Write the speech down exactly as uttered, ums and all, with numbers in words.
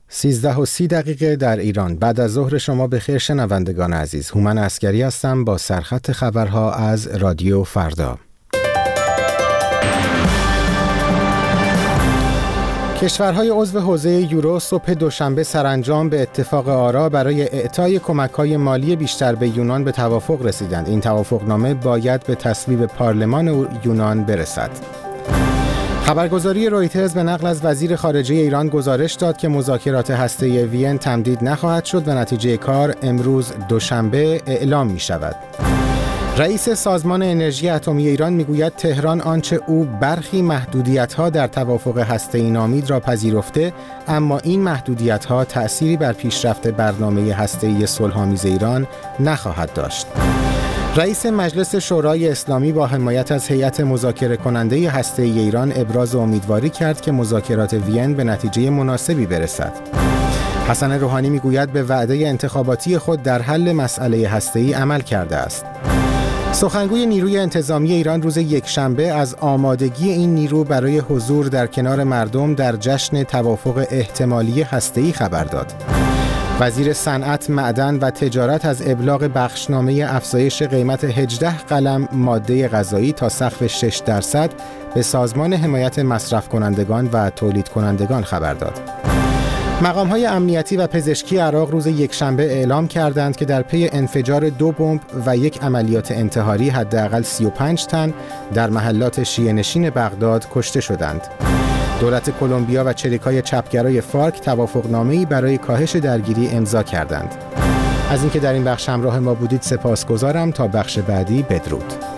سیزده و سی دقیقه در ایران. بعد از ظهر شما بخیر شنوندگان عزیز. هومن عسکری هستم با سرخط خبرها از رادیو فردا. کشورهای عضو حوزه یورو صبح دوشنبه سرانجام به اتفاق آرا برای اعطای کمک‌های مالی بیشتر به یونان به توافق رسیدند. این توافقنامه باید به تصویب پارلمان یونان برسد. خبرگزاری رویترز به نقل از وزیر خارجه ایران گزارش داد که مذاکرات هسته‌ای وین تمدید نخواهد شد و نتیجه کار امروز دوشنبه اعلام می شود. رئیس سازمان انرژی اتمی ایران میگوید تهران آنچه او برخی محدودیت‌ها در توافق هسته‌ای نامید را پذیرفته، اما این محدودیت‌ها تأثیری بر پیشرفت برنامه هسته‌ای صلح‌آمیز ایران نخواهد داشت. رئیس مجلس شورای اسلامی با حمایت از هیئت مذاکره کننده هسته‌ای ایران ابراز امیدواری کرد که مذاکرات وین به نتیجه مناسبی برسد. حسن روحانی میگوید به وعده انتخاباتی خود در حل مسئله هسته‌ای عمل کرده است. سخنگوی نیروی انتظامی ایران روز یکشنبه از آمادگی این نیرو برای حضور در کنار مردم در جشن توافق احتمالی هسته‌ای خبر داد. وزیر صنعت، معدن و تجارت از ابلاغ بخشنامه افزایش قیمت هجده قلم ماده غذایی تا سقف شش درصد به سازمان حمایت مصرف کنندگان و تولید کنندگان خبر داد. مقام‌های امنیتی و پزشکی عراق روز یکشنبه اعلام کردند که در پی انفجار دو بمب و یک عملیات انتحاری حداقل سی و پنج تن در محلات شیعه‌نشین بغداد کشته شدند. دولت کلمبیا و چریکای چپگرای فارک توافقنامه‌ای برای کاهش درگیری امضا کردند. از اینکه در این بخش همراه ما بودید سپاسگزارم. تا بخش بعدی بدرود.